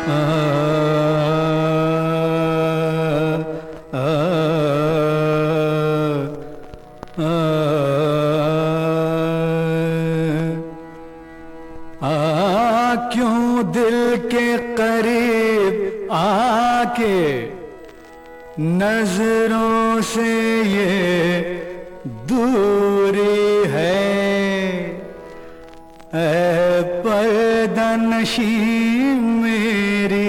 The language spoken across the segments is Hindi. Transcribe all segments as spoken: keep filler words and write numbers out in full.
आ, आ, आ, आ, आ, क्यों दिल के करीब आके नजरों से ये दूरी है, ऐ पर्दानशी मेरी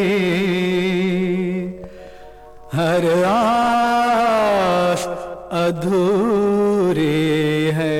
हर आस अधूरी है।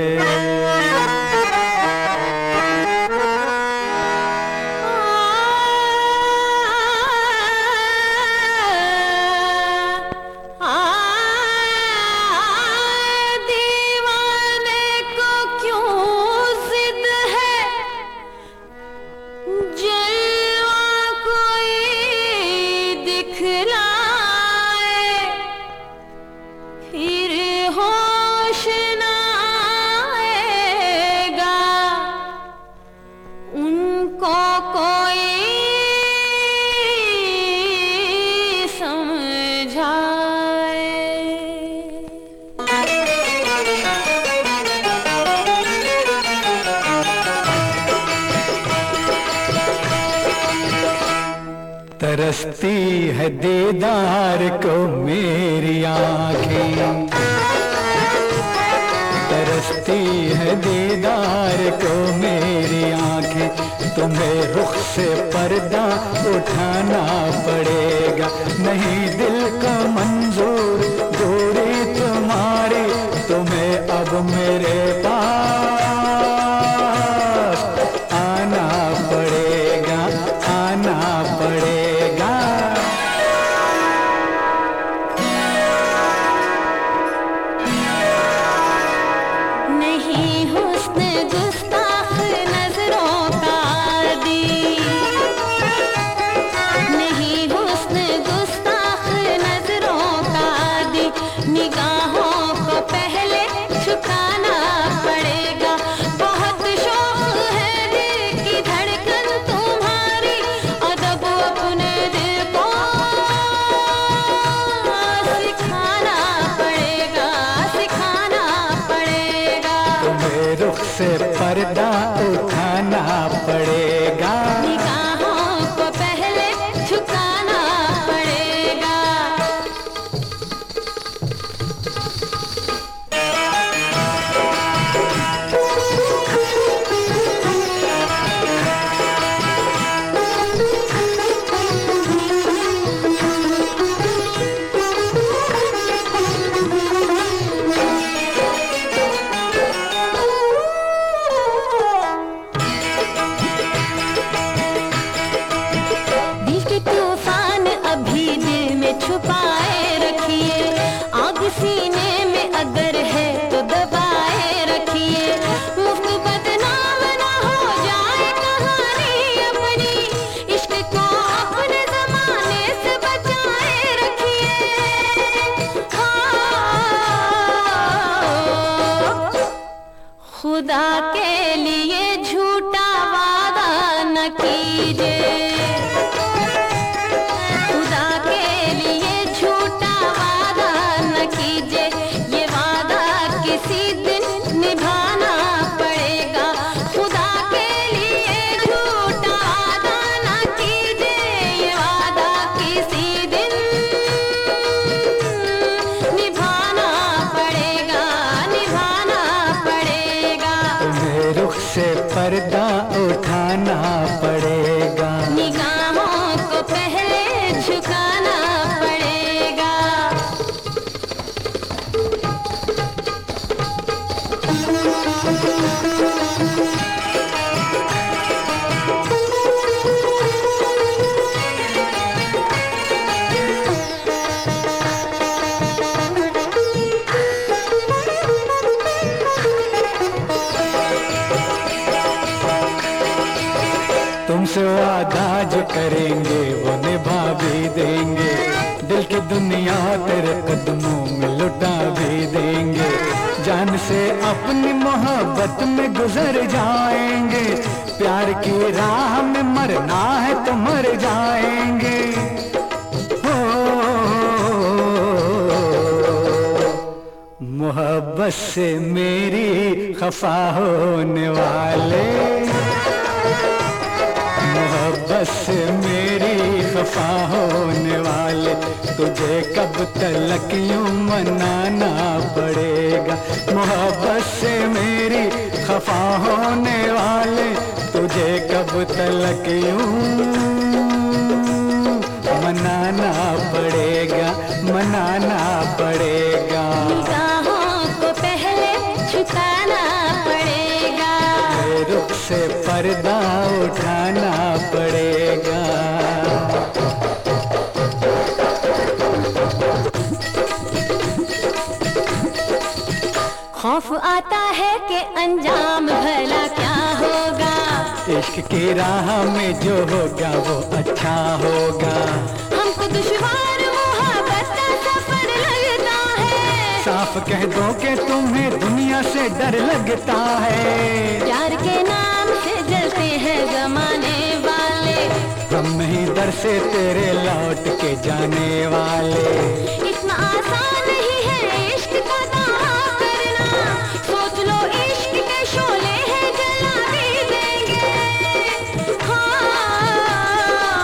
तरसती है दीदार को मेरी आँखें, तरसती है दीदार को मेरी आँखें। तुम्हें रुख से पर्दा उठाना पड़ेगा, नहीं दिल का मंजूर दूरी तुम्हारी, तुम्हें अब मेरे पास आना पड़ेगा, आना पड़ेगा। नहीं हुस्न गुस्ताख नजरों का आदी, नहीं हुस्न गुस्ताख नजरों का आदी, निगाहों को पहले झुकाना पड़ेगा। बहुत शौक है दिल की धड़कन तुम्हारी, अदब अपने दिल को सिखाना पड़ेगा, सिखाना पड़ेगा। तुम्हें रुख से पर्दा उठाना पड़ेगा, निगाहों को पहले झुकाना पड़ेगा। दिल के तूफान अभी दिल में छुपाए रखिए, आग सीने में अगर है तो दबाए रखिए। मुफ्त बदनाम ना हो जाए कहानी अपनी, इश्क को अपने जमाने से बचाए रखिए। हाँ, खुदा के लिए झूठा वादा न कीजिए, खुदा के लिए झूठा वादा न कीजिए, ये वादा किसी दिन निभाना पड़ेगा। खुदा के लिए झूठा वादा न कीजिए, ये वादा किसी दिन निभाना पड़ेगा, निभाना पड़ेगा। तुम्हें रुख से पर्दा उठाना पड़ेगा, निगाहों को पहले झुकाना पड़ेगा। तुमसे वादा जो करेंगे वो निभा भी देंगे, दिल की दुनिया तेरे कदमों में लुटा भी देंगे। जान से अपनी मोहब्बत में गुजर जाएंगे, प्यार की राह में मरना है तो मर जाएंगे। हो मोहब्बत से मेरी खफा होने वाले, मोहब्बत से मेरी खफा होने वाले, तुझे कब तलक यूं मनाना पड़ेगा। मोहब्बत से मेरी खफा होने वाले, तुझे कब तलक यूं मनाना पड़ेगा, मनाना पड़ेगा। निगाहों को पहले छुपाना पड़ेगा, रुख से पर्दा उठाना पड़ेगा। खौफ आता है कि अंजाम भला क्या होगा, इश्क की राह में जो होगा वो अच्छा होगा। हमको दुश्वार मोहब्बत का सफर लगता है, साफ कह दो कि तुम्हें दुनिया से डर लगता है। प्यार के नाम से जलते हैं जमाने वाले, हम नहीं दर से तेरे लौट के जाने वाले। इतना आसान नहीं है इश्क का दावा करना, सोच लो इश्क के शोले हैं जला भी देंगे। हाँ,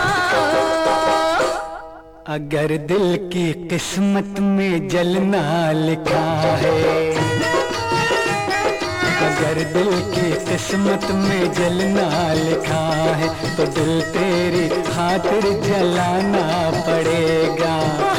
अगर दिल की किस्मत में जलना लिखा है, अगर दिल की किस्मत में जलना लिखा है, तो दिल तेरी खातिर जलाना पड़ेगा।